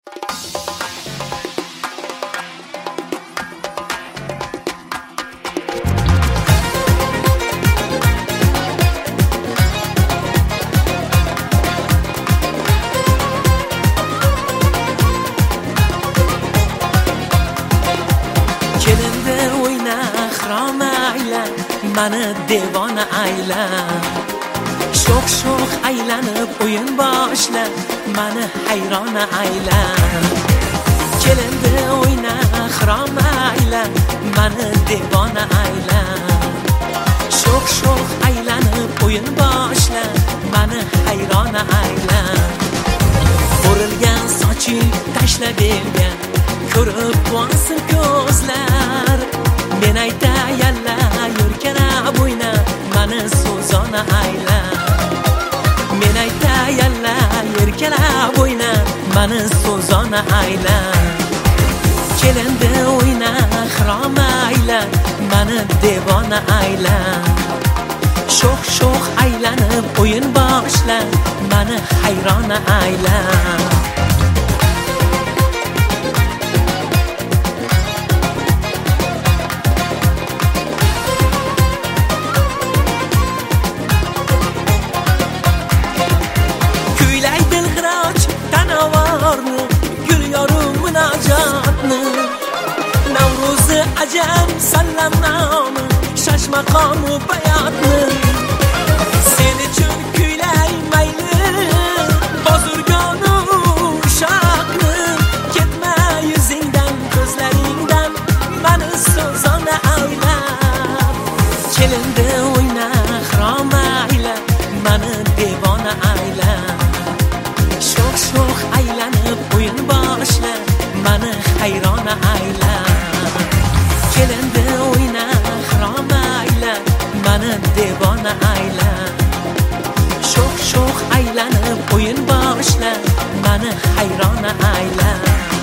kelindi o'yna xrom aylan mani devona aylan sho'x sho'x aylanib o'yin boshla mani hayrona aylan kelindi o'yna xrom aylan mani devona aylan sho'x sho'x aylanib o'yin boshla mani hayrona aylan o'rilgan soching tashla bergan ko'rib quvonsin ko'zlar men aytayalla yurkarab o'yna mani so'zona aylan men aytayalla yurkarab o'yna mani so'zona aylan kelindi o'yna xrom aylan mani devona aylan sho'x sho'x aylanib o'yin boshla mani hayrona aylan Navro'zi ajab sallamnomi shashmaqomu bayotni sen uchun kuylay mayli bozorgonu shoqni ketma yuzingdan ko'zlaringdan mani so'zona aylab kelindi o'yna xrom aylan mani devona aylan sho'x sho'x aylanib o'yin boshla mani hayrona aylan kelindi o'yna xrom aylan mani devona aylan sho'x sho'x aylanib o'yin boshla mani hayrona aylan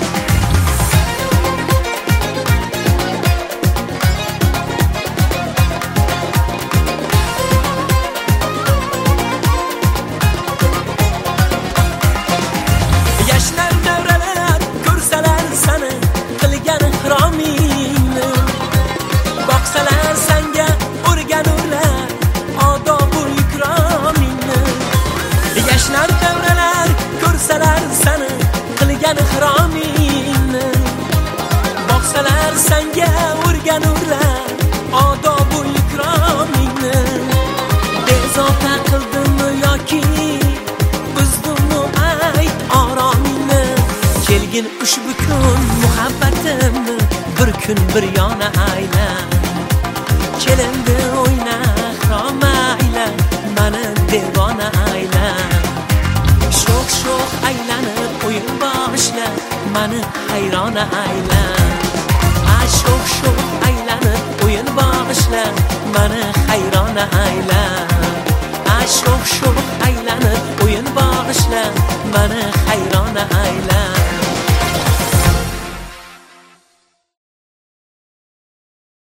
yashnar davralar ko'rsalar sani qilgan xiromingni boqsalar sanga o'rganurlar odobu ikromingni yashnar davralar ko'rsalar sani qilgan xiromingni boqsalar sanga o'rganurlar odobu ikromingni bezovta qildimmi yoki buzdimmi ayt oromingni kelgin ushbu kun muhabbatimni bir kun bir yona aylan kelindi o'yna xrom aylan mani devona aylan sho'x sho'x aylanib o'yin boshla mani hayrona aylan sho'x sho'x aylanib o'yin boshla mani hayrona aylan sho'x sho'x aylanib o'yin boshla mani hayrona aylan